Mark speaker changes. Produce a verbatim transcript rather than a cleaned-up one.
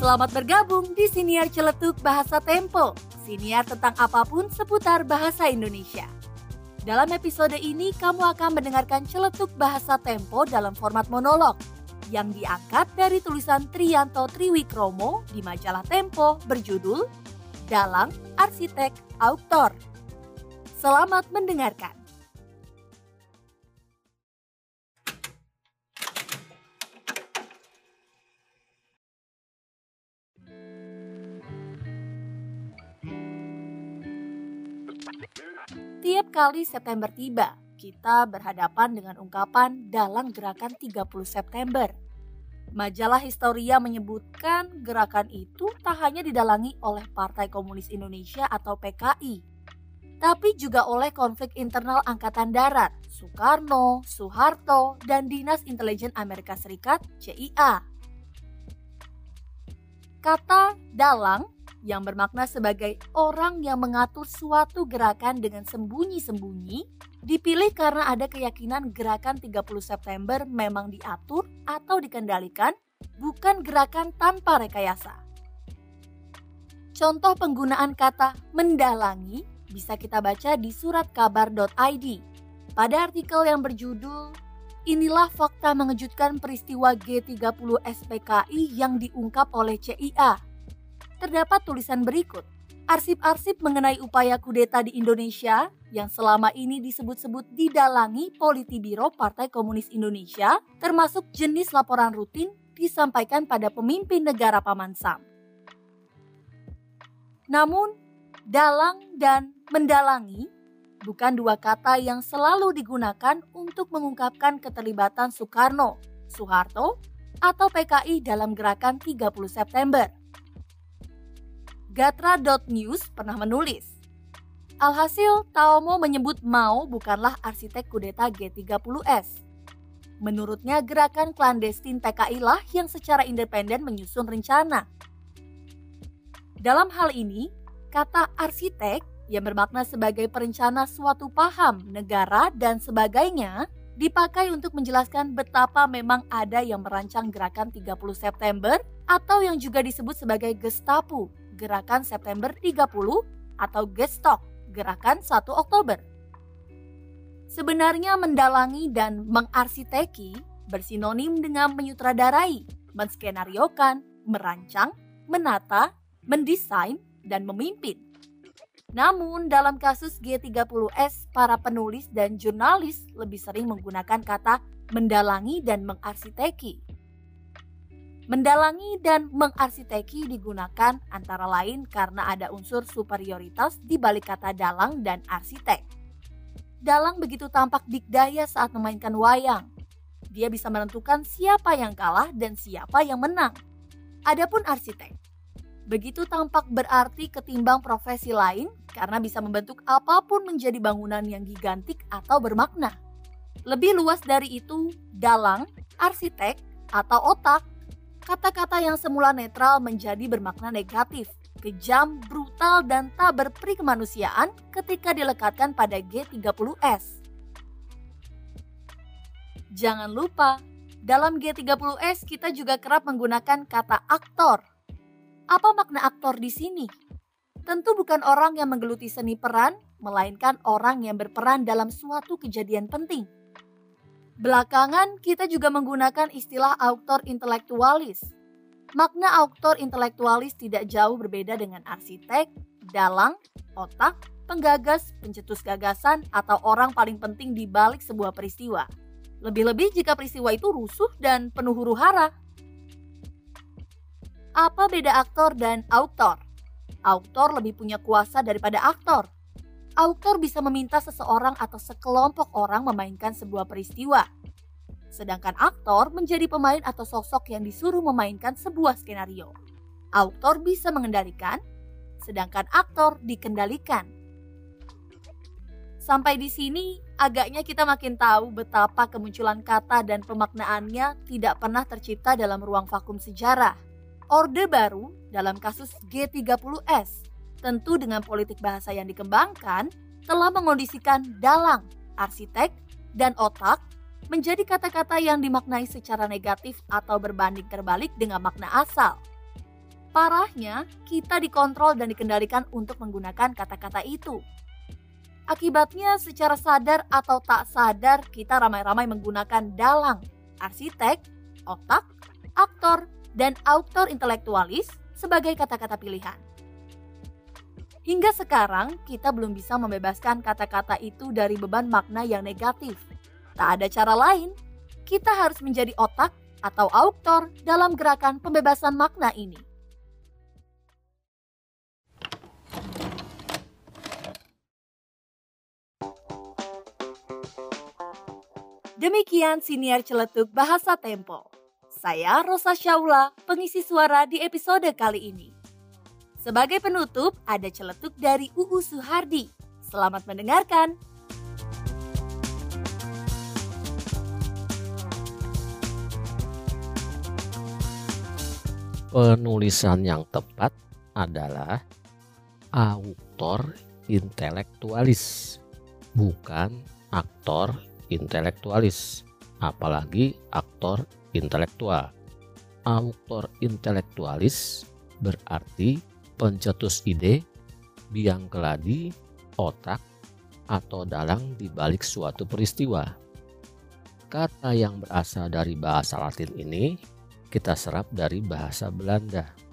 Speaker 1: Selamat bergabung di Siniar Celetuk Bahasa Tempo, siniar tentang apapun seputar bahasa Indonesia. Dalam episode ini, kamu akan mendengarkan celetuk bahasa Tempo dalam format monolog yang diangkat dari tulisan Triyanto Triwikromo di majalah Tempo berjudul Dalang Arsitek Auktor. Selamat mendengarkan. Tiap kali September tiba, kita berhadapan dengan ungkapan dalam gerakan tiga puluh September. Majalah Historia menyebutkan gerakan itu tak hanya didalangi oleh Partai Komunis Indonesia atau P K I, tapi juga oleh konflik internal Angkatan Darat, Soekarno, Soeharto, dan Dinas Intelijen Amerika Serikat C I A. Kata dalang yang bermakna sebagai orang yang mengatur suatu gerakan dengan sembunyi-sembunyi dipilih karena ada keyakinan gerakan tiga puluh September memang diatur atau dikendalikan, bukan gerakan tanpa rekayasa. Contoh penggunaan kata mendalangi bisa kita baca di surat kabar dot i d pada artikel yang berjudul "Inilah fakta mengejutkan peristiwa G tiga puluh S P K I yang diungkap oleh C I A." Terdapat tulisan berikut, arsip-arsip mengenai upaya kudeta di Indonesia yang selama ini disebut-sebut didalangi Politbiro Partai Komunis Indonesia, termasuk jenis laporan rutin disampaikan pada pemimpin negara Paman Sam. Namun, dalang dan mendalangi bukan dua kata yang selalu digunakan untuk mengungkapkan keterlibatan Soekarno, Soeharto, atau P K I dalam gerakan tiga puluh September. Gatra dot news pernah menulis, alhasil Taomo menyebut Mao bukanlah arsitek kudeta G tiga puluh S. Menurutnya gerakan klandestin P K I lah yang secara independen menyusun rencana. Dalam hal ini, kata arsitek yang bermakna sebagai perencana suatu paham, negara, dan sebagainya dipakai untuk menjelaskan betapa memang ada yang merancang gerakan tiga puluh September atau yang juga disebut sebagai Gestapo, Gerakan September tiga puluh, atau Gestok, Gerakan satu Oktober. Sebenarnya mendalangi dan mengarsiteki bersinonim dengan menyutradarai, menskenariokan, merancang, menata, mendesain, dan memimpin. Namun dalam kasus G tiga puluh S, para penulis dan jurnalis lebih sering menggunakan kata mendalangi dan mengarsiteki. Mendalangi dan mengarsiteki digunakan antara lain karena ada unsur superioritas di balik kata dalang dan arsitek. Dalang begitu tampak dikdaya saat memainkan wayang. Dia bisa menentukan siapa yang kalah dan siapa yang menang. Adapun arsitek, begitu tampak berarti ketimbang profesi lain karena bisa membentuk apapun menjadi bangunan yang gigantik atau bermakna. Lebih luas dari itu, dalang, arsitek, atau otak, kata-kata yang semula netral menjadi bermakna negatif, kejam, brutal, dan tak berperi kemanusiaan ketika dilekatkan pada G tiga puluh S. Jangan lupa, dalam G tiga puluh S kita juga kerap menggunakan kata aktor. Apa makna aktor di sini? Tentu bukan orang yang menggeluti seni peran, melainkan orang yang berperan dalam suatu kejadian penting. Belakangan kita juga menggunakan istilah auctor intellectualis. Makna auctor intellectualis tidak jauh berbeda dengan arsitek, dalang, otak, penggagas, pencetus gagasan, atau orang paling penting di balik sebuah peristiwa. Lebih-lebih jika peristiwa itu rusuh dan penuh huru-hara. Apa beda aktor dan auctor? Auctor lebih punya kuasa daripada aktor. Auctor bisa meminta seseorang atau sekelompok orang memainkan sebuah peristiwa. Sedangkan aktor menjadi pemain atau sosok yang disuruh memainkan sebuah skenario. Auctor bisa mengendalikan, sedangkan aktor dikendalikan. Sampai di sini, agaknya kita makin tahu betapa kemunculan kata dan pemaknaannya tidak pernah tercipta dalam ruang vakum sejarah. Orde Baru dalam kasus G tiga puluh S, tentu dengan politik bahasa yang dikembangkan, telah mengondisikan dalang, arsitek, dan otak menjadi kata-kata yang dimaknai secara negatif atau berbanding terbalik dengan makna asal. Parahnya, kita dikontrol dan dikendalikan untuk menggunakan kata-kata itu. Akibatnya, secara sadar atau tak sadar, kita ramai-ramai menggunakan dalang, arsitek, otak, aktor, dan autor intelektualis sebagai kata-kata pilihan. Hingga sekarang, kita belum bisa membebaskan kata-kata itu dari beban makna yang negatif. Tak ada cara lain, kita harus menjadi otak atau autor dalam gerakan pembebasan makna ini. Demikian siniar celetuk bahasa Tempo. Saya Rosa Syaula, pengisi suara di episode kali ini. Sebagai penutup, ada celetuk dari Uu Suhardi. Selamat mendengarkan.
Speaker 2: Penulisan yang tepat adalah autor intelektualis, bukan aktor intelektualis, apalagi aktor intelektual. Autor intelektualis berarti pencetus ide, biang keladi, otak, atau dalang di balik suatu peristiwa. Kata yang berasal dari bahasa Latin ini kita serap dari bahasa Belanda.